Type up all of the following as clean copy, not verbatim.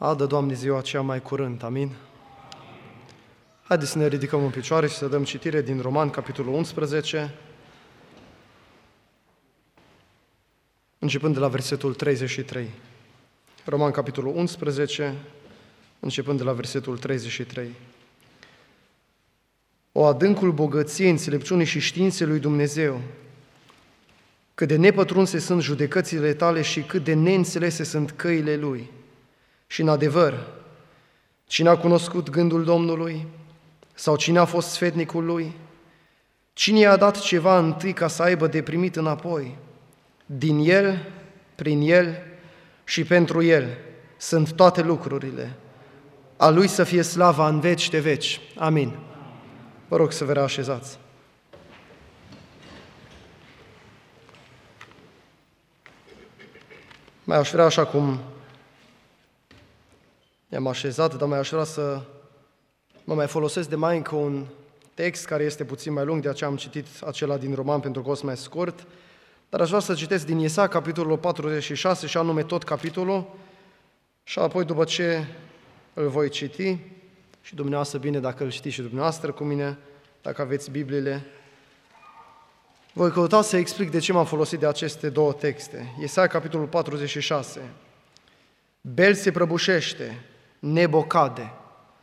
Adă, Doamne, ziua aceea mai curând. Amin. Haideți să ne ridicăm în picioare și să dăm citire din Roman, capitolul 11, începând de la versetul 33. Roman, capitolul 11, începând de la versetul 33. O adâncul bogăție, înțelepciunii și științei lui Dumnezeu, cât de nepătrunse sunt judecățile tale și cât de neînțelese sunt căile Lui. Și în adevăr, cine a cunoscut gândul Domnului? Sau cine a fost sfetnicul Lui? Cine i-a dat ceva întâi ca să aibă de primit înapoi? Din El, prin El și pentru El sunt toate lucrurile. A Lui să fie slava în veci de veci. Amin. Vă rog să vă reașezați. Mai aș vrea, așa cum ne-am așezat, dar mai aș vrea să mă mai folosesc de mai încă un text care este puțin mai lung, de aceea am citit acela din Roman pentru că o să mai scurt, dar aș vrea să citesc din Isaia, capitolul 46, și anume tot capitolul, și apoi după ce îl voi citi, și dumneavoastră bine dacă îl știți și dumneavoastră cu mine, dacă aveți Bibliile, voi căuta să explic de ce m-am folosit de aceste două texte. Isaia, capitolul 46. Bel se prăbușește, Nebo cade.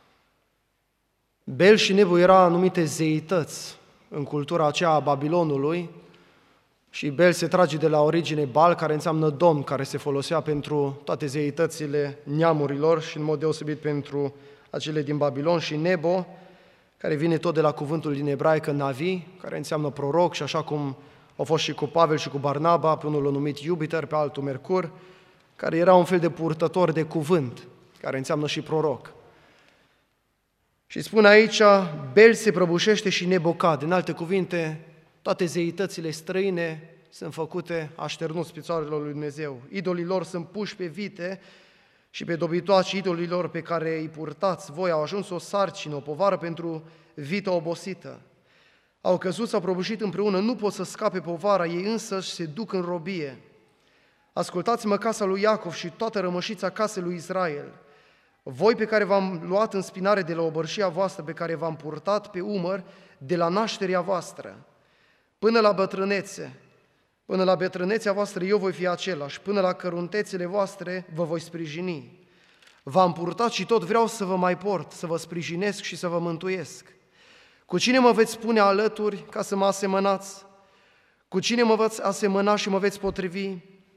Bel și Nebo erau anumite zeități în cultura aceea a Babilonului și Bel se trage de la origine Bal, care înseamnă domn, care se folosea pentru toate zeitățile neamurilor și în mod deosebit pentru acele din Babilon, și Nebo, care vine tot de la cuvântul din ebraică Navi, care înseamnă proroc, și așa cum au fost și cu Pavel și cu Barnaba, pe unul l-a numit Jupiter, pe altul Mercur, care era un fel de purtător de cuvânt, care înseamnă și proroc. Și spune aici, Bel se prăbușește și Nebo cade. În alte cuvinte, toate zeitățile străine sunt făcute așternuți picioarelor lui Dumnezeu. Idolii lor sunt puși pe vite și pe dobitoaci idolii lor pe care îi purtați voi au ajuns o sarcină, o povară pentru vită obosită. Au căzut, s-au prăbușit împreună, nu pot să scape povara, ei însăși se duc în robie. Ascultați-mă, casa lui Iacov și toată rămășița casei lui Israel, voi pe care v-am luat în spinare de la obărșia voastră, pe care v-am purtat pe umăr de la nașterea voastră, până la bătrânețe. Până la bătrânețea voastră eu voi fi același, până la căruntețele voastre vă voi sprijini. V-am purtat și tot vreau să vă mai port, să vă sprijinesc și să vă mântuiesc. Cu cine mă veți pune alături ca să mă asemănați? Cu cine mă veți asemăna și mă veți potrivi?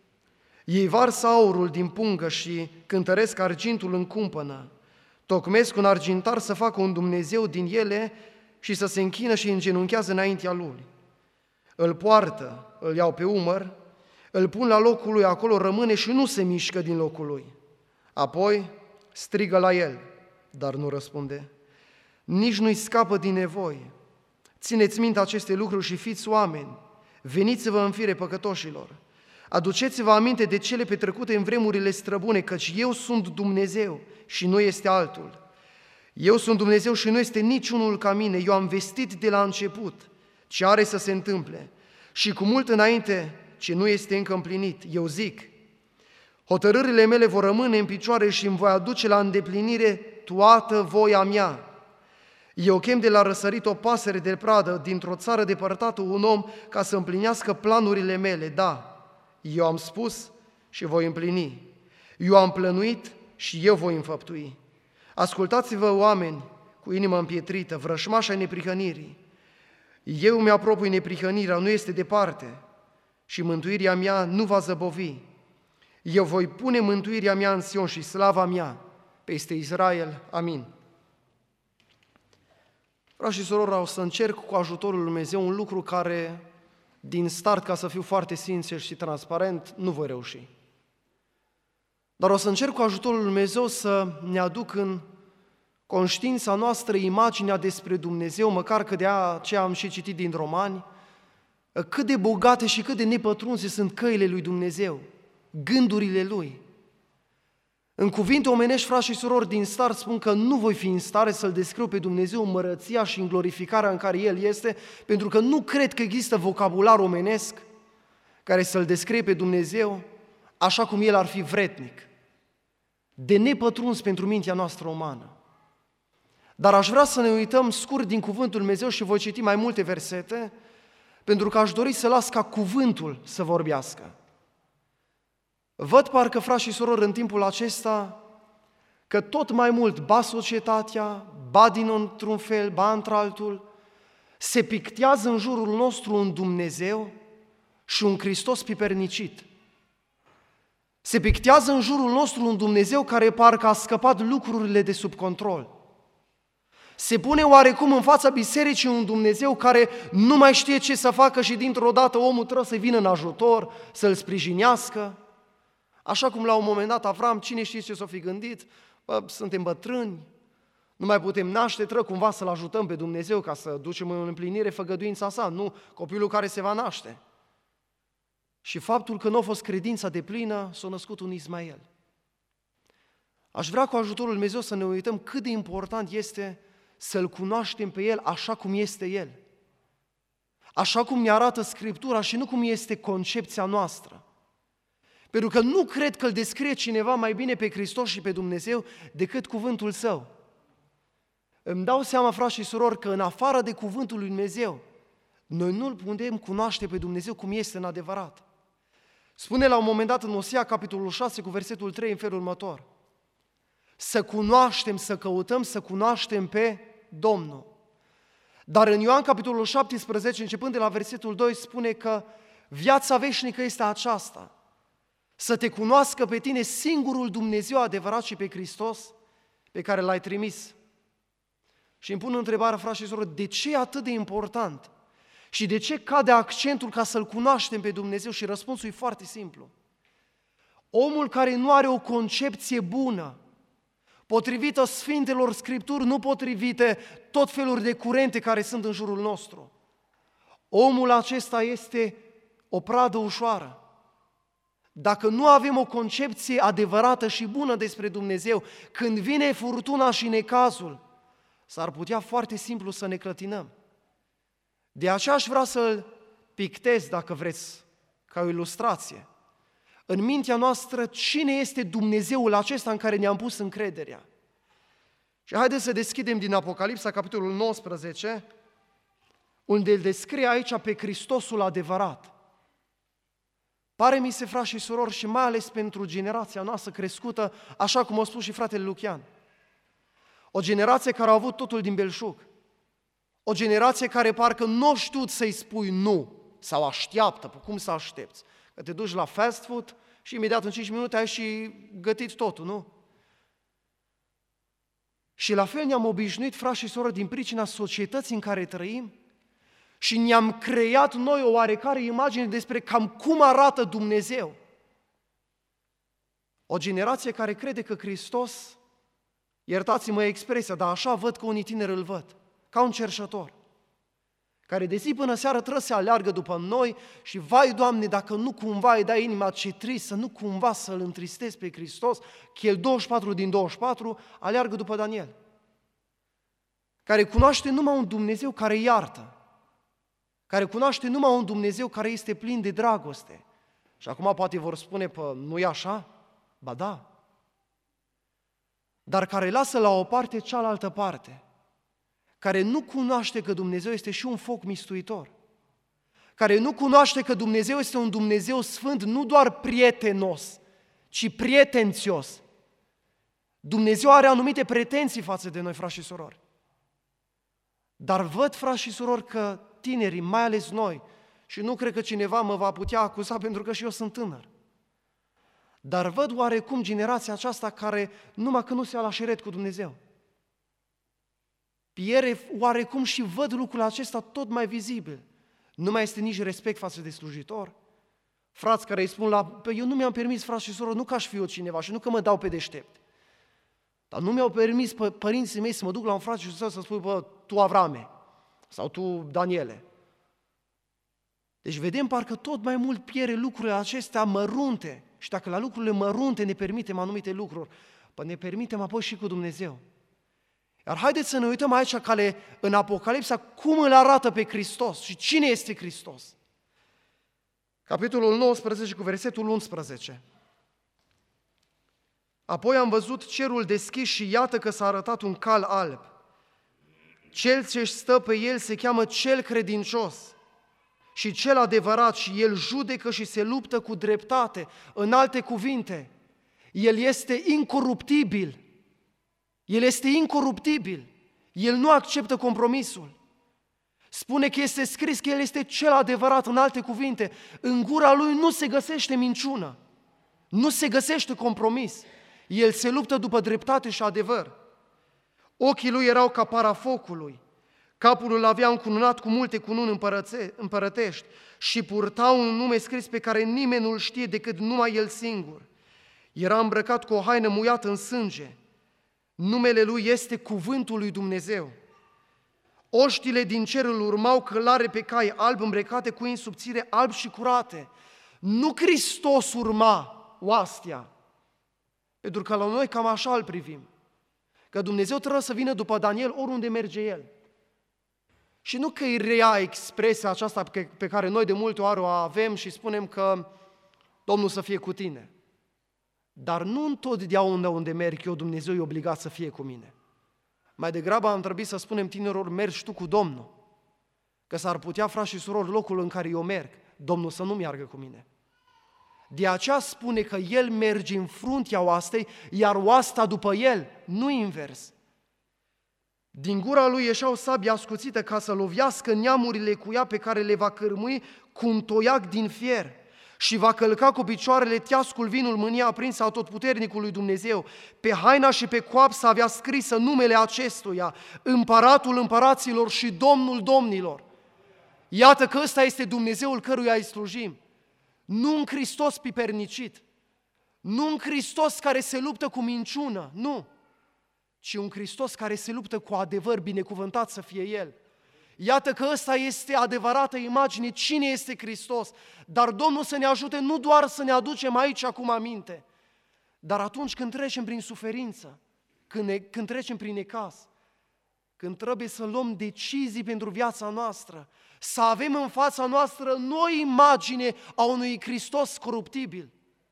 Ei varsă aurul din pungă și cântăresc argintul în cumpănă. Tocmesc un argintar să facă un Dumnezeu din ele și să se închină și îngenunchează înaintea lui. Îl poartă, îl iau pe umăr, îl pun la locul lui, acolo rămâne și nu se mișcă din locul lui. Apoi strigă la el, dar nu răspunde. Nici nu-i scapă din nevoie. Țineți minte aceste lucruri și fiți oameni. Veniți-vă în fire păcătoșilor. Aduceți-vă aminte de cele petrecute în vremurile străbune, căci eu sunt Dumnezeu și nu este altul. Eu sunt Dumnezeu și nu este niciunul ca mine. Eu am vestit de la început ce are să se întâmple și cu mult înainte ce nu este încă împlinit. Eu zic, hotărârile mele vor rămâne în picioare și îmi voi aduce la îndeplinire toată voia mea. Eu chem de la răsărit o pasăre de pradă dintr-o țară depărtată, un om ca să împlinească planurile mele. Da, eu am spus și voi împlini. Eu am plănuit și eu voi înfăptui. Ascultați-vă, oameni cu inimă împietrită, vrășmașa neprihănirii. Eu mi-apropui neprihănirea, nu este departe, și mântuirea mea nu va zăbovi. Eu voi pune mântuirea mea în Sion și slava mea peste Israel. Amin. Frați și surori, o să încerc cu ajutorul lui Dumnezeu un lucru care, din start, ca să fiu foarte sincer și transparent, nu voi reuși. Dar o să încerc cu ajutorul lui Dumnezeu să ne aduc în conștiința noastră imaginea despre Dumnezeu, măcar că de aceea am și citit din Romani, cât de bogate și cât de nepătrunse sunt căile lui Dumnezeu, gândurile Lui. În cuvinte omenești, frați și surori, din start spun că nu voi fi în stare să-L descriu pe Dumnezeu în mărăția și în glorificarea în care El este, pentru că nu cred că există vocabular omenesc care să-L descrie pe Dumnezeu așa cum El ar fi vretnic. de nepătruns pentru mintea noastră umană. Dar aș vrea să ne uităm scurt din Cuvântul Lui Dumnezeu și voi citi mai multe versete, pentru că aș dori să las ca cuvântul să vorbească. Văd parcă, frați și surori, în timpul acesta, că tot mai mult, ba societatea, ba dintr-un fel, ba într-altul, se pictează în jurul nostru un Dumnezeu și un Hristos pipernicit. Se pictează în jurul nostru un Dumnezeu care parcă a scăpat lucrurile de sub control. Se pune oarecum în fața bisericii un Dumnezeu care nu mai știe ce să facă și dintr-o dată omul trebuie să vină în ajutor, să-l sprijinească. Așa cum la un moment dat Avram, cine știe ce s-o fi gândit? Suntem bătrâni, nu mai putem naște, trebuie cumva să-L ajutăm pe Dumnezeu ca să ducem în împlinire făgăduința sa, nu copilul care se va naște. Și faptul că nu a fost credința deplină, s-a născut un Ismael. Aș vrea cu ajutorul Lui Dumnezeu să ne uităm cât de important este să-L cunoaștem pe El așa cum este El. Așa cum ne arată Scriptura și nu cum este concepția noastră. Pentru că nu cred că îl descrie cineva mai bine pe Hristos și pe Dumnezeu decât cuvântul Său. Îmi dau seama, frați și surori, că în afară de cuvântul lui Dumnezeu, noi nu-L putem cunoaște pe Dumnezeu cum este în adevărat. Spune la un moment dat în Osea, capitolul 6, cu versetul 3, în felul următor: să cunoaștem, să căutăm, să cunoaștem pe Domnul. Dar în Ioan, capitolul 17, începând de la versetul 2, spune că viața veșnică este aceasta: să te cunoască pe tine singurul Dumnezeu adevărat și pe Hristos pe care L-ai trimis. Și îmi pun întrebarea, frați și surori, de ce e atât de important? Și de ce cade accentul ca să-L cunoaștem pe Dumnezeu? Și răspunsul e foarte simplu. Omul care nu are o concepție bună, potrivită Sfintelor Scripturi, nu potrivite tot felul de curente care sunt în jurul nostru, omul acesta este o pradă ușoară. Dacă nu avem o concepție adevărată și bună despre Dumnezeu, când vine furtuna și necazul, s-ar putea foarte simplu să ne clătinăm. De aceea aș vrea să-l pictez, dacă vreți, ca o ilustrație. În mintea noastră, cine este Dumnezeul acesta în care ne-am pus încrederea? Și haideți să deschidem din Apocalipsa, capitolul 19, unde îl descrie aici pe Hristosul adevărat. Pare mi se, frați și surori, și mai ales pentru generația noastră crescută, așa cum a spus și fratele Lucian. O generație care a avut totul din belșug. O generație care parcă nu știu să-i spui nu sau așteaptă, cum să aștepți. Că te duci la fast food și imediat în 5 minute ai și gătit totul, nu? Și la fel ne-am obișnuit, frați și surori, din pricina societății în care trăim și ne-am creat noi o oarecare imagine despre cam cum arată Dumnezeu. O generație care crede că Hristos, iertați-mă expresia, dar așa văd că unii tineri îl văd, ca un cerșător, care de zi până seară trebuie să aleargă după noi și, vai, Doamne, dacă nu cumva îi dai inima ce trist, să nu cumva să-L întristezi pe Hristos, că El 24 din 24 aleargă după Daniel, care cunoaște numai un Dumnezeu care iartă, care cunoaște numai un Dumnezeu care este plin de dragoste. Și acum poate vor spune, nu e așa? Ba da. Dar care lasă la o parte cealaltă parte, care nu cunoaște că Dumnezeu este și un foc mistuitor, care nu cunoaște că Dumnezeu este un Dumnezeu sfânt, nu doar prietenos, ci prietențios. Dumnezeu are anumite pretenții față de noi, frați și surori. Dar văd, frați și surori, că tinerii, mai ales noi, și nu cred că cineva mă va putea acuza pentru că și eu sunt tânăr, dar văd oarecum generația aceasta care numai că nu se ia la șiret cu Dumnezeu. Pierde oarecum și văd lucrul acesta tot mai vizibil. Nu mai este nici respect față de slujitor. Frați care îi spun eu nu mi-am permis, frați și surori, nu că aș fi eu cineva și nu că mă dau pe deștept, dar nu mi-au permis părinții mei să mă duc la un frate și să spui, tu Avrame sau tu Daniele. Deci vedem parcă tot mai mult pierde lucrurile acestea mărunte. Și dacă la lucrurile mărunte ne permitem anumite lucruri, ne permitem apoi și cu Dumnezeu. Iar haideți să ne uităm aici în Apocalipsa cum îl arată pe Hristos și cine este Hristos. Capitolul 19 cu versetul 11. Apoi am văzut cerul deschis și iată că s-a arătat un cal alb. Cel ce stă pe el se cheamă Cel Credincios și Cel Adevărat și El judecă și se luptă cu dreptate. În alte cuvinte, El este incoruptibil. El este incoruptibil. El nu acceptă compromisul. Spune că este scris că El este Cel Adevărat. În alte cuvinte, în gura Lui nu se găsește minciună. Nu se găsește compromis. El se luptă după dreptate și adevăr. Ochii Lui erau ca para focului. Capul îl avea încununat cu multe cununi împărătești și purta un nume scris pe care nimeni nu-l știe decât numai El singur. Era îmbrăcat cu o haină muiată în sânge. Numele Lui este Cuvântul lui Dumnezeu. Oștile din cer îl urmau călare pe cai albi îmbrăcate cu inși subțire albi și curate. Nu Hristos urma oastea, pentru că la noi cam așa îl privim. Că Dumnezeu trebuie să vină după Daniel oriunde merge El. Și nu că îi rea expresia aceasta pe care noi de multe ori o avem și spunem că Domnul să fie cu tine. Dar nu întotdeauna unde merg eu, Dumnezeu e obligat să fie cu mine. Mai degrabă am trebuit să spunem tinerilor, mergi tu cu Domnul. Că s-ar putea, frați și surori, locul în care eu merg, Domnul să nu meargă cu mine. De aceea spune că El merge în fruntea oastei, iar oasta după El, nu invers. Din gura Lui ieșea o sabie ascuțită ca să lovească neamurile cu ea pe care le va cărmui cu un toiac din fier și va călca cu picioarele teascul vinul mânia aprinsă a Totputernicului Dumnezeu. Pe haina și pe coapsă avea scrisă numele acestuia, Împăratul împăraților și Domnul domnilor. Iată că ăsta este Dumnezeul căruia îi slujim. Nu un Hristos pipernicit, nu un Hristos care se luptă cu minciună, nu, ci un Hristos care se luptă cu adevăr, binecuvântat să fie El. Iată că ăsta este adevărată imagine, cine este Hristos. Dar Domnul să ne ajute nu doar să ne aducem aici acum aminte, dar atunci când trecem prin suferință, când trecem prin necaz, când trebuie să luăm decizii pentru viața noastră, să avem în fața noastră noi imagine a unui Hristos coruptibil.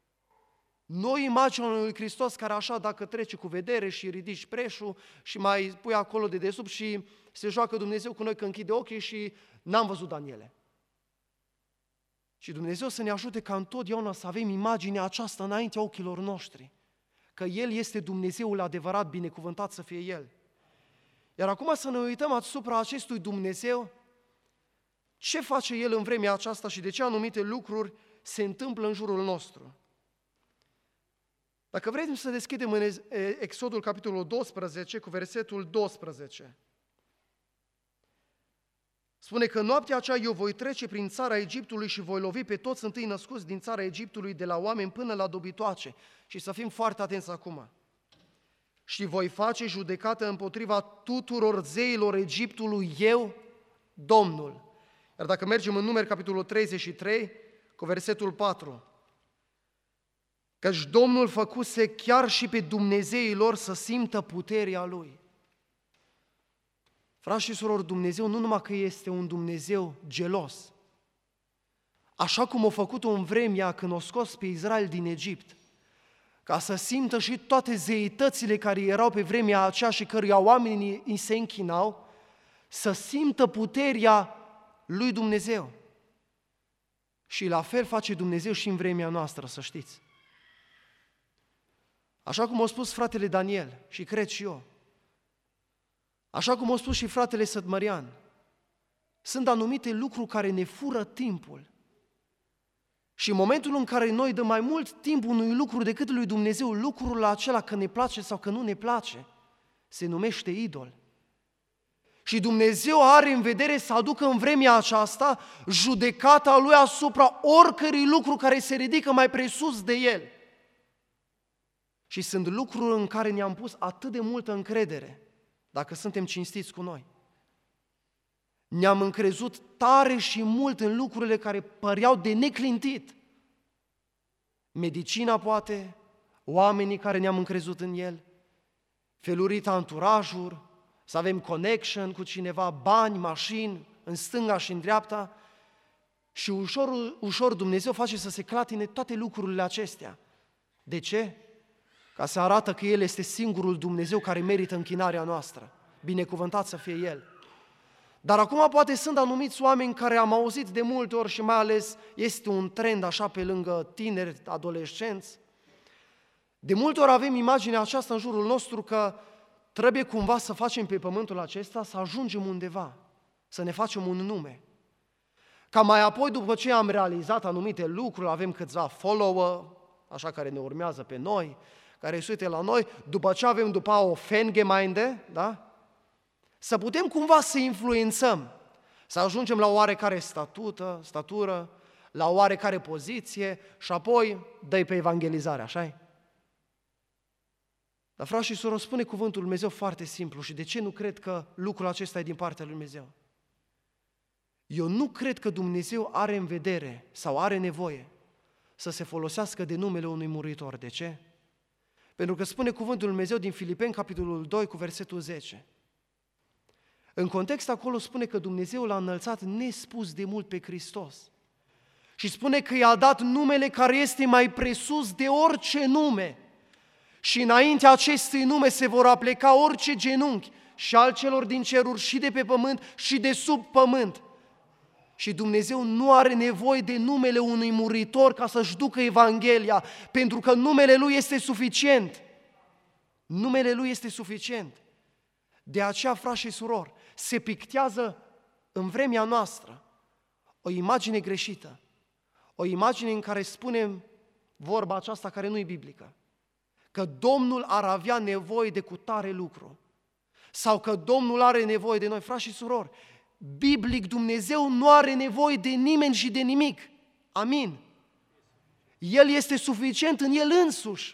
Noi imagine a unui Hristos care așa, dacă trece cu vedere și ridici preșul și mai pui acolo de desubt și se joacă Dumnezeu cu noi că închide ochii și n-am văzut Daniele. Și Dumnezeu să ne ajute ca întotdeauna să avem imaginea aceasta înaintea ochilor noștri, că El este Dumnezeul adevărat, binecuvântat să fie El. Iar acum să ne uităm asupra acestui Dumnezeu, ce face El în vremea aceasta și de ce anumite lucruri se întâmplă în jurul nostru. Dacă vrem să deschidem în Exodul capitolul 12 cu versetul 12. Spune că noaptea aceea eu voi trece prin țara Egiptului și voi lovi pe toți întâi născuți din țara Egiptului, de la oameni până la dobitoace. Și să fim foarte atenți acum. Și voi face judecată împotriva tuturor zeilor Egiptului, eu, Domnul. Iar dacă mergem în Numeri, capitolul 33, cu versetul 4, căci Domnul făcuse chiar și pe Dumnezeii lor să simtă puterea Lui. Frați și surori, Dumnezeu nu numai că este un Dumnezeu gelos, așa cum a făcut-o în vremea când a scos pe Israel din Egipt, ca să simtă și toate zeitățile care erau pe vremea aceea și căruia oamenii îi se închinau, să simtă puterea lui Dumnezeu. Și la fel face Dumnezeu și în vremea noastră, să știți. Așa cum a spus fratele Daniel, și cred și eu, așa cum a spus și fratele Sătmărian, sunt anumite lucruri care ne fură timpul. Și în momentul în care noi dăm mai mult timp unui lucru decât lui Dumnezeu, lucrul acela că ne place sau că nu ne place, se numește idol. Și Dumnezeu are în vedere să aducă în vremea aceasta judecata Lui asupra oricărui lucru care se ridică mai presus de El. Și sunt lucruri în care ne-am pus atât de multă încredere, dacă suntem cinstiți cu noi. Ne-am încrezut tare și mult în lucrurile care păreau de neclintit. Medicina poate, oamenii care ne-am încrezut în el, felurit anturajul, să avem connection cu cineva, bani, mașini, în stânga și în dreapta, și ușor Dumnezeu face să se clatine toate lucrurile acestea. De ce? ca să arată că El este singurul Dumnezeu care merită închinarea noastră. Binecuvântat să fie El. Dar acum poate sunt anumiți oameni care am auzit de multe ori și mai ales este un trend așa pe lângă tineri, adolescenți. De multe ori avem imaginea aceasta în jurul nostru că trebuie cumva să facem pe pământul acesta, să ajungem undeva, să ne facem un nume. Ca mai apoi, după ce am realizat anumite lucruri, avem câțiva follower, așa care ne urmează pe noi, care se uită la noi, după ce avem după o Fangemeinde, da? Să putem cumva să influențăm, să ajungem la oarecare statură, la oarecare poziție și apoi dă-i pe evangelizare, așa-i? Dar, frați și surori, spune cuvântul Lui Dumnezeu foarte simplu și de ce nu cred că lucrul acesta e din partea Lui Dumnezeu? Eu nu cred că Dumnezeu are în vedere sau are nevoie să se folosească de numele unui muritor. De ce? Pentru că spune cuvântul Lui Dumnezeu din Filipeni, capitolul 2, cu versetul 10. În context acolo spune că Dumnezeu l-a înălțat nespus de mult pe Hristos. Și spune că i-a dat numele care este mai presus de orice nume. Și înaintea acestui nume se vor apleca orice genunchi, și al celor din ceruri, și de pe pământ, și de sub pământ. Și Dumnezeu nu are nevoie de numele unui muritor ca să-și ducă Evanghelia, pentru că numele Lui este suficient. Numele Lui este suficient. De aceea, frați și surori, se pictează în vremea noastră o imagine greșită, o imagine în care spunem vorba aceasta care nu e biblică, că Domnul ar avea nevoie de cutare lucru sau că Domnul are nevoie de noi. Frați și surori, biblic Dumnezeu nu are nevoie de nimeni și de nimic. Amin. El este suficient în El însuși.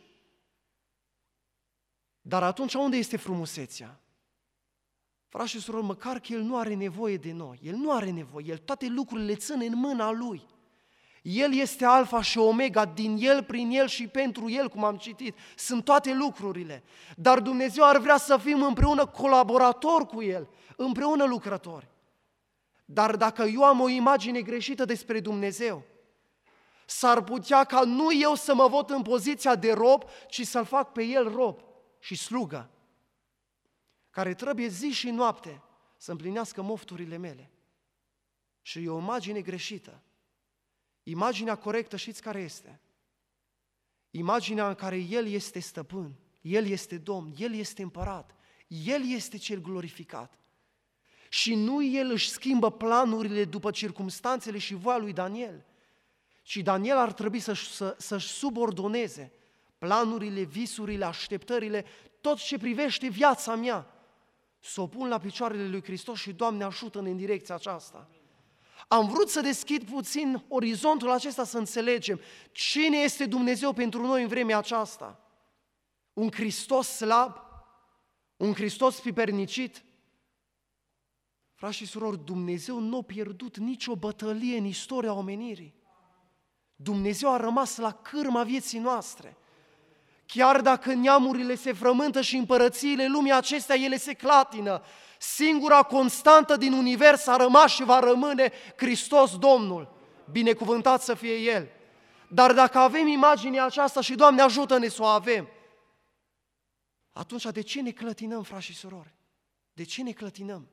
Dar atunci unde este frumusețea? Frați și surori, măcar că El nu are nevoie de noi. El nu are nevoie. El toate lucrurile le ține în mâna Lui. El este Alfa și Omega, din El, prin El și pentru El, cum am citit. Sunt toate lucrurile. Dar Dumnezeu ar vrea să fim împreună colaboratori cu El, împreună lucrători. Dar dacă eu am o imagine greșită despre Dumnezeu, s-ar putea ca nu eu să mă văd în poziția de rob, ci să-L fac pe El rob și slugă, care trebuie zi și noapte să împlinească mofturile mele. Și e o imagine greșită. Imaginea corectă știți care este? Imaginea în care El este stăpân, El este Domn, El este împărat, El este cel glorificat. Și nu El își schimbă planurile după circumstanțele și voia lui Daniel, ci Daniel ar trebui să-și subordoneze planurile, visurile, așteptările, tot ce privește viața mea, să o pun la picioarele lui Hristos și Doamne ajută-ne în direcția aceasta. Am vrut să deschid puțin orizontul acesta să înțelegem cine este Dumnezeu pentru noi în vremea aceasta. Un Hristos slab? Un Hristos pipernicit? Frați și surori, Dumnezeu nu a pierdut nicio bătălie în istoria omenirii. Dumnezeu a rămas la cârma vieții noastre. Chiar dacă neamurile se frământă și împărățiile lumii acestea, ele se clatină, singura constantă din univers a rămas și va rămâne Hristos Domnul. Binecuvântat să fie El. Dar dacă avem imaginea aceasta și Doamne ajută-ne să o avem, atunci de ce ne clătinăm, frați și surori? De ce ne clătinăm?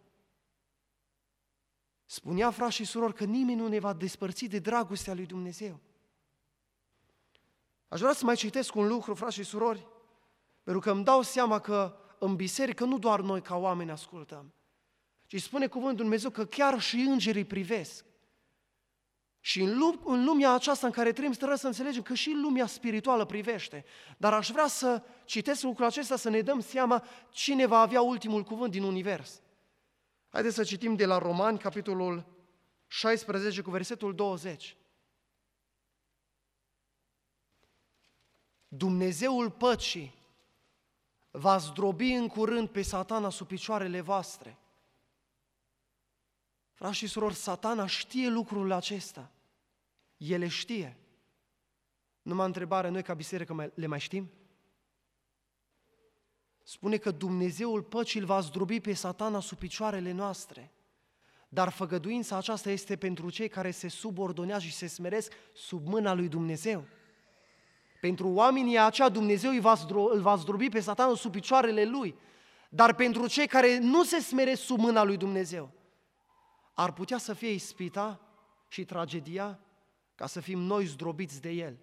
Spunea, frați și surori, că nimeni nu ne va despărți de dragostea lui Dumnezeu. Aș vrea să mai citesc un lucru, frați și surori, pentru că îmi dau seama că în biserică nu doar noi ca oameni ascultăm, ci spune cuvântul Dumnezeu că chiar și îngerii privesc. Și în lumea aceasta în care trăim, trebuie să înțelegem că și lumea spirituală privește. Dar aș vrea să citesc lucrul acesta, să ne dăm seama cine va avea ultimul cuvânt din univers. Haideți să citim de la Romani, capitolul 16, cu versetul 20. Dumnezeul păcii va zdrobi în curând pe Satana sub picioarele voastre. Frați și surori, Satana știe lucrul acesta. El le știe. Numai întrebare, noi ca biserică le mai știm? Spune că Dumnezeul păcii îl va zdrobi pe Satana sub picioarele noastre. Dar făgăduința aceasta este pentru cei care se subordonează și se smeresc sub mâna lui Dumnezeu. Pentru oamenii aceia Dumnezeu îl va zdrobi pe Satan sub picioarele lui. Dar pentru cei care nu se smeresc sub mâna lui Dumnezeu, ar putea să fie ispita și tragedia ca să fim noi zdrobiți de el.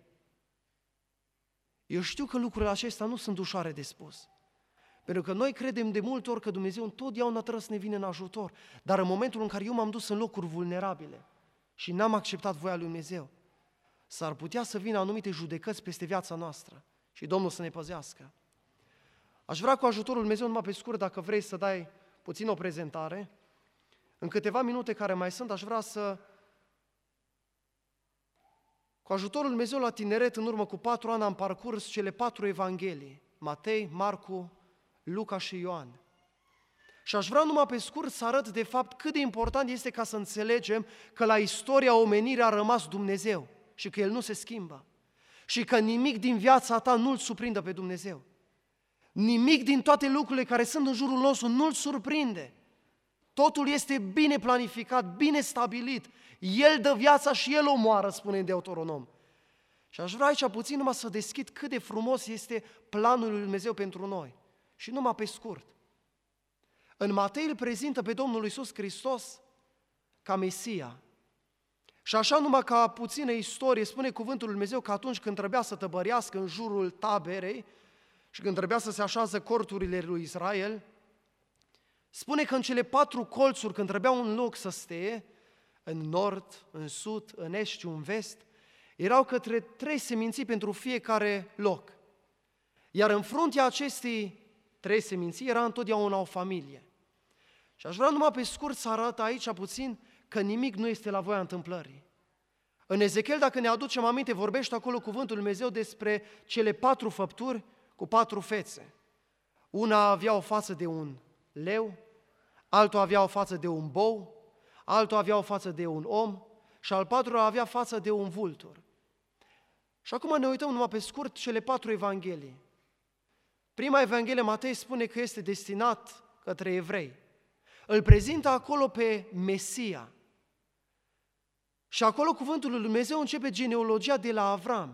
Eu știu că lucrurile acestea nu sunt ușoare de spus. Pentru că noi credem de multe ori că Dumnezeu întotdeauna trebuie să ne vină în ajutor. Dar în momentul în care eu m-am dus în locuri vulnerabile și n-am acceptat voia lui Dumnezeu, s-ar putea să vină anumite judecăți peste viața noastră și Domnul să ne păzească. Aș vrea cu ajutorul lui Dumnezeu, numai pe scurt, dacă vrei să dai puțin o prezentare, în câteva minute care mai sunt, aș vrea să, cu ajutorul lui Dumnezeu la tineret, în urmă cu 4 ani, am parcurs cele 4 evanghelii, Matei, Marcu, Luca și Ioan. Și aș vrea numai pe scurt să arăt de fapt cât de important este ca să înțelegem că la istoria omenirii a rămas Dumnezeu și că El nu se schimbă și că nimic din viața ta nu-L surprinde pe Dumnezeu. Nimic din toate lucrurile care sunt în jurul nostru nu-L surprinde. Totul este bine planificat, bine stabilit. El dă viața și El omoară, spune în Deuteronom. Și aș vrea aici puțin numai să deschid cât de frumos este planul lui Dumnezeu pentru noi. Și numai pe scurt. În Matei îl prezintă pe Domnul Iisus Hristos ca Mesia. Și așa numai ca puțină istorie, spune cuvântul lui Dumnezeu că atunci când trebuia să tăbărească în jurul taberei și când trebuia să se așează corturile lui Israel, spune că în cele 4 colțuri, când trebuia un loc să stea, în nord, în sud, în est și în vest, erau către 3 seminții pentru fiecare loc. Iar în fruntea acestei 3 seminții era întotdeauna o familie. Și aș vrea numai pe scurt să arăt aici puțin că nimic nu este la voia întâmplării. În Ezechiel, dacă ne aducem aminte, vorbește acolo cuvântul lui Dumnezeu despre cele 4 făpturi cu 4 fețe. Una avea o față de un leu, altul avea o față de un bou, altul avea o față de un om și al 4-lea avea față de un vultur. Și acum ne uităm numai pe scurt cele 4 evanghelii. Prima evanghelie, Matei, spune că este destinat către evrei. Îl prezintă acolo pe Mesia. Și acolo cuvântul lui Dumnezeu începe genealogia de la Avram.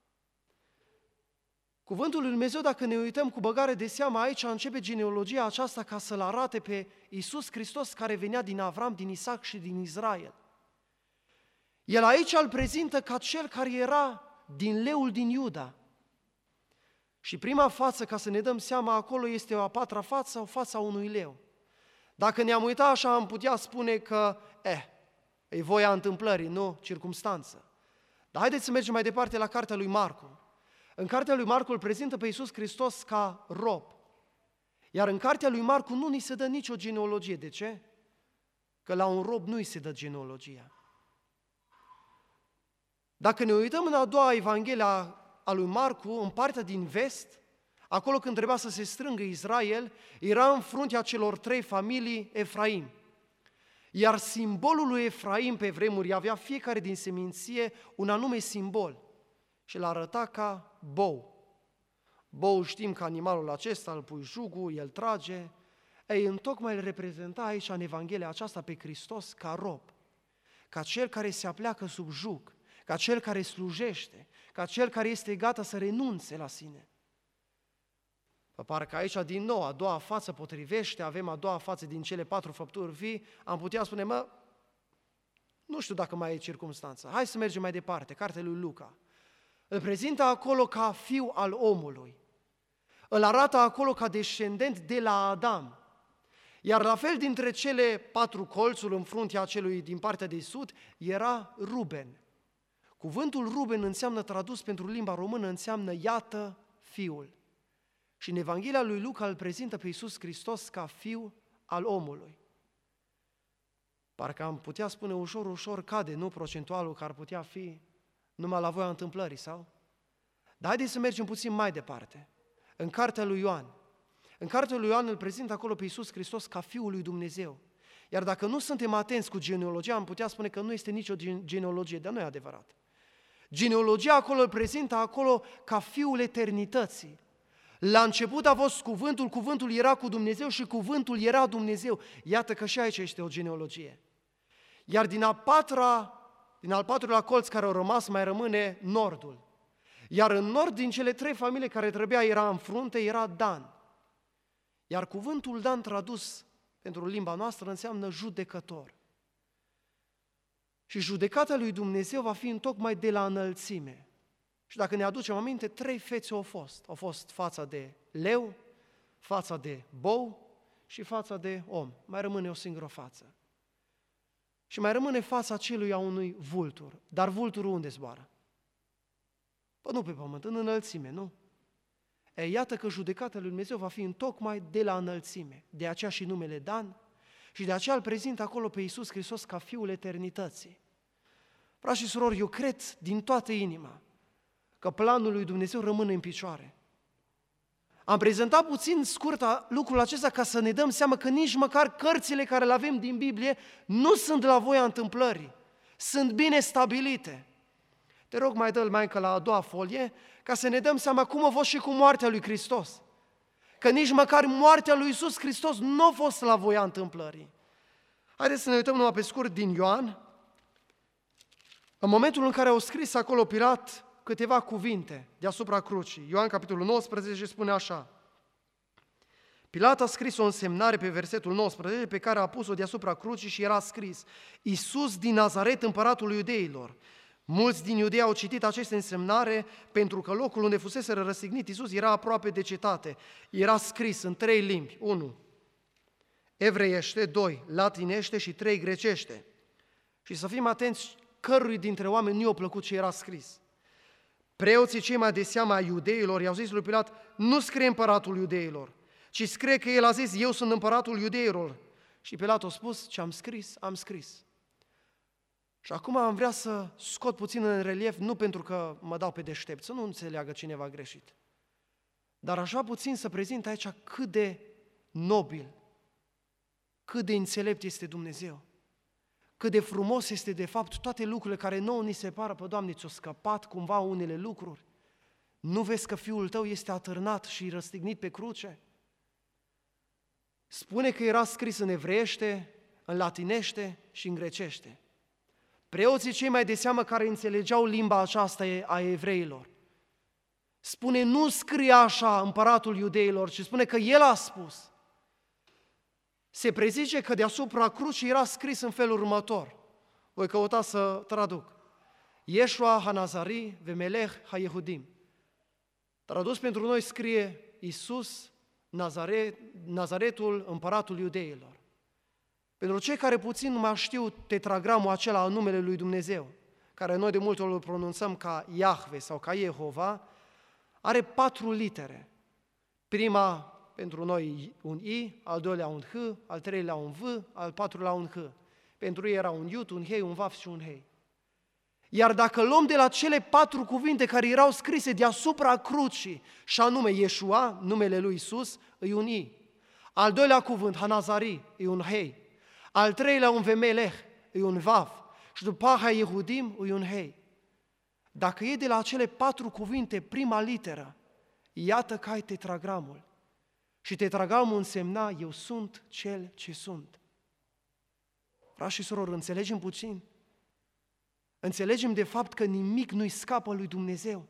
Cuvântul lui Dumnezeu, dacă ne uităm cu băgare de seamă, aici începe genealogia aceasta ca să-L arate pe Iisus Hristos care venea din Avram, din Isaac și din Israel. El aici îl prezintă ca cel care era din leul din Iuda. Și prima față, ca să ne dăm seama, acolo este o a 4-a față, o fața unui leu. Dacă ne-am uitat așa, am putea spune că, e voia întâmplării, nu circumstanță. Dar haideți să mergem mai departe la cartea lui Marcu. În cartea lui Marcu îl prezintă pe Iisus Hristos ca rob. Iar în cartea lui Marcu nu ni se dă nicio genealogie. De ce? Că la un rob nu îi se dă genealogia. Dacă ne uităm în a doua evanghelie a lui Marcu, în partea din vest, acolo când trebuia să se strângă Israel, era în fruntea celor 3 familii Efraim. Iar simbolul lui Efraim pe vremuri avea fiecare din seminție un anume simbol și l arăta ca bou. Bou știm că animalul acesta, îl pui jugul, el trage. Întocmai îl reprezenta aici în Evanghelia aceasta pe Hristos ca rob, ca cel care se apleacă sub jug, ca cel care slujește, ca cel care este gata să renunțe la sine. Parcă aici din nou a doua față potrivește, avem a doua față din cele 4 făpturi vii, am putea spune, nu știu dacă mai e circumstanță. Hai să mergem mai departe, cartea lui Luca. Îl prezintă acolo ca fiu al omului. Îl arată acolo ca descendent de la Adam. Iar la fel dintre cele 4 colțuri în fruntea celui din partea de sud era Ruben. Cuvântul Ruben înseamnă, tradus pentru limba română, înseamnă iată fiul. Și în Evanghelia lui Luca îl prezintă pe Iisus Hristos ca fiu al omului. Parcă am putea spune ușor cade, nu procentualul că ar putea fi numai la voia întâmplării, sau? Dar haideți să mergem puțin mai departe. În cartea lui Ioan. În cartea lui Ioan îl prezintă acolo pe Iisus Hristos ca Fiul lui Dumnezeu. Iar dacă nu suntem atenți cu genealogia, am putea spune că nu este nicio genealogie, dar nu e adevărat. Genealogia acolo îl prezintă acolo ca Fiul eternității. La început a fost cuvântul, cuvântul era cu Dumnezeu și cuvântul era Dumnezeu. Iată că și aici este o genealogie. Iar din al 4-lea colț care a rămas mai rămâne nordul. Iar în nord, din cele 3 familii care era în frunte, era Dan. Iar cuvântul Dan tradus pentru limba noastră înseamnă judecător. Și judecata lui Dumnezeu va fi întocmai de la înălțime. Și dacă ne aducem aminte, 3 fețe au fost. Au fost fața de leu, fața de bou și fața de om. Mai rămâne o singură față. Și mai rămâne fața celui a unui vultur. Dar vulturul unde zboară? Păi nu pe pământ, în înălțime, nu? Iată că judecata lui Dumnezeu va fi întocmai de la înălțime. De aceea și numele Dan și de aceea îl prezintă acolo pe Iisus Hristos ca Fiul Eternității. Frați și surori, eu cred din toată inima că planul lui Dumnezeu rămâne în picioare. Am prezentat puțin scurt lucrul acesta ca să ne dăm seama că nici măcar cărțile care le avem din Biblie nu sunt la voia întâmplării, sunt bine stabilite. Te rog, mai dă-l mai încă la a doua folie, ca să ne dăm seama cum a fost și cu moartea lui Hristos. Că nici măcar moartea lui Iisus Hristos nu a fost la voia întâmplării. Haideți să ne uităm numai pe scurt din Ioan, în momentul în care au scris acolo Pilat câteva cuvinte deasupra crucii. Ioan, capitolul 19, spune așa: Pilat a scris o însemnare pe versetul 19, pe care a pus-o deasupra crucii și era scris: Iisus din Nazaret, împăratul iudeilor. Mulți din Iudea au citit aceste însemnare pentru că locul unde fusese răstignit Iisus era aproape de cetate. Era scris în 3 limbi: 1. Evreiește, 2. Latinește și 3. Grecește. Și să fim atenți cărui dintre oameni nu i-a plăcut ce era scris. Preoții cei mai de seamă a iudeilor i-au zis lui Pilat: nu scrie împăratul iudeilor, ci scrie că el a zis: eu sunt împăratul iudeilor. Și Pilat a spus: ce am scris, am scris. Și acum am vrea să scot puțin în relief, nu pentru că mă dau pe deștept, să nu înțeleagă cineva greșit, dar așa puțin să prezint aici cât de nobil, cât de înțelept este Dumnezeu, cât de frumos este de fapt toate lucrurile care nouă ni se pară: pe Doamne, ți-o scăpat cumva unele lucruri? Nu vezi că Fiul tău este atârnat și răstignit pe cruce? Spune că era scris în evreiește, în latinește și în grecește. Preoții cei mai de seamă care înțelegeau limba aceasta a evreilor, spune: nu scrie așa împăratul iudeilor, ci spune că el a spus. Se prezice că deasupra crucii era scris în felul următor. Voi căuta să traduc: Yeshua ha-Nazari vemelech ha-Yehudim. Tradus pentru noi scrie: Iisus, Nazaretul, împăratul iudeilor. Pentru cei care puțin nu mai știu tetragramul acela al numele lui Dumnezeu, care noi de multe ori îl pronunțăm ca Iahve sau ca Jehova, are 4 litere. Prima pentru noi un I, al doilea un H, al treilea un V, al patrulea un H. Pentru ei era un Iut, un Hei, un Vaf și un Hei. Iar dacă luăm de la cele 4 cuvinte care erau scrise deasupra crucii, și anume Yeshua, numele lui Iisus, e un I. Al doilea cuvânt, ha-Nazari, e un Hei. Al treilea un Vemelech, e un Vav. Și după ha-Yehudim, e un Hei. Dacă e de la cele 4 cuvinte prima literă, iată că ai tetragramul. Și tetragramul însemna: eu sunt cel ce sunt. Frați și surori, înțelegem puțin? Înțelegem de fapt că nimic nu-i scapă lui Dumnezeu.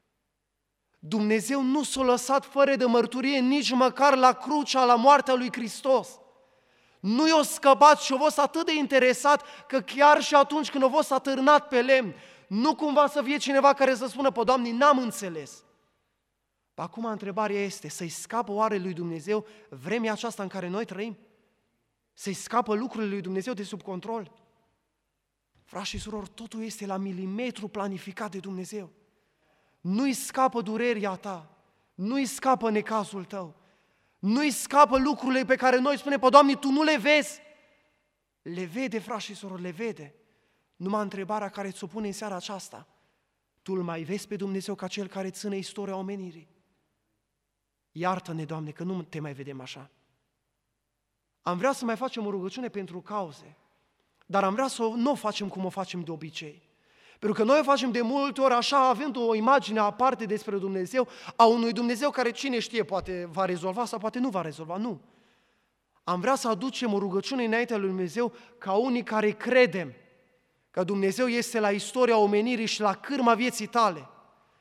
Dumnezeu nu s-a lăsat fără de mărturie nici măcar la crucea, la moartea lui Hristos. Nu i-a scăpat și a fost atât de interesat că chiar și atunci când a fost atârnat pe lemn, nu cumva să fie cineva care să spună: pe Doamne, n-am înțeles. Acum întrebarea este: să-i scapă oare lui Dumnezeu vremea aceasta în care noi trăim? Să-i scapă lucrurile lui Dumnezeu de sub control? Frați și surori, totul este la milimetru planificat de Dumnezeu. Nu-i scapă durerea ta, nu-i scapă necazul tău, nu-i scapă lucrurile pe care noi spunem: pe Doamne, Tu nu le vezi. Le vede, frați și surori, le vede. Numai întrebarea care ți-o pune în seara aceasta: tu îl mai vezi pe Dumnezeu ca Cel care ține istoria omenirii? Iartă-ne, Doamne, că nu Te mai vedem așa. Am vrea să mai facem o rugăciune pentru cauze, dar am vrea să nu o facem cum o facem de obicei. Pentru că noi o facem de multe ori așa, având o imagine aparte despre Dumnezeu, a unui Dumnezeu care, cine știe, poate va rezolva sau poate nu va rezolva. Nu. Am vrea să aducem o rugăciune înaintea lui Dumnezeu ca unii care credem că Dumnezeu este la istoria omenirii și la cârma vieții tale.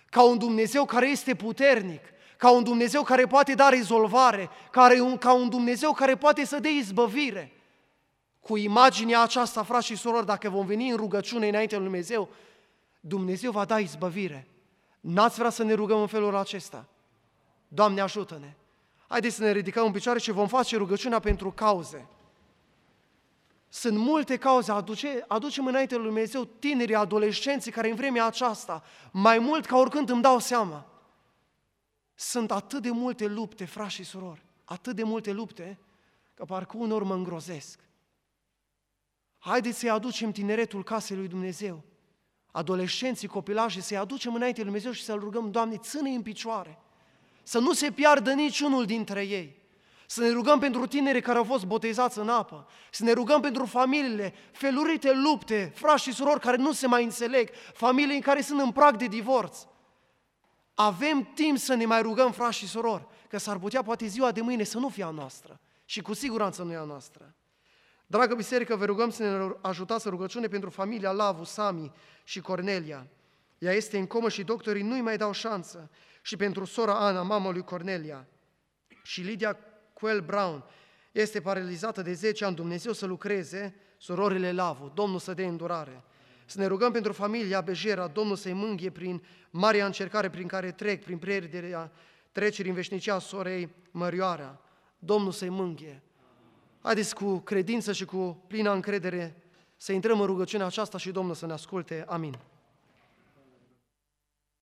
ca un Dumnezeu care este puternic, ca un Dumnezeu care poate da rezolvare, ca un Dumnezeu care poate să dea izbăvire. Cu imaginea aceasta, frați și surori, dacă vom veni în rugăciune înaintea lui Dumnezeu, Dumnezeu va da izbăvire. N-ați vrea să ne rugăm în felul acesta? Doamne, ajută-ne! Haideți să ne ridicăm în picioare și vom face rugăciunea pentru cauze. Sunt multe cauze, aducem înainte lui Dumnezeu tinerii, adolescenții care în vremea aceasta, mai mult ca oricând îmi dau seama, sunt atât de multe lupte, frați și surori, atât de multe lupte, că parcă uneori mă îngrozesc. Haideți să-i aducem tineretul casei lui Dumnezeu, adolescenții, copilașii, să-i aducem înainte lui Dumnezeu și să-L rugăm, Doamne, ține-i în picioare, să nu se piardă niciunul dintre ei. Să ne rugăm pentru tinerii care au fost botezați în apă, să ne rugăm pentru familiile, felurite lupte, frați și surori care nu se mai înțeleg, familii în care sunt în prag de divorț. Avem timp să ne mai rugăm, frați și surori, că s-ar putea poate ziua de mâine să nu fie a noastră și cu siguranță nu e a noastră. Dragă biserică, vă rugăm să ne ajutați în rugăciune pentru familia Lavu, Sami și Cornelia. Ea este în comă și doctorii nu-i mai dau șansă. Și pentru sora Ana, mama lui Cornelia, și Lidia Coel Brown, este paralizată de 10 ani, Dumnezeu să lucreze, surorile Lavu, Domnul să dea îndurare. Să ne rugăm pentru familia Bejera, Domnul să-i mânghie prin marea încercare prin care trec, prin pierderea trecerii în veșnicia sorei Mărioara, Domnul să-i mânghie. Haideți cu credință și cu plină încredere să intrăm în rugăciunea aceasta și Domnul să ne asculte. Amin.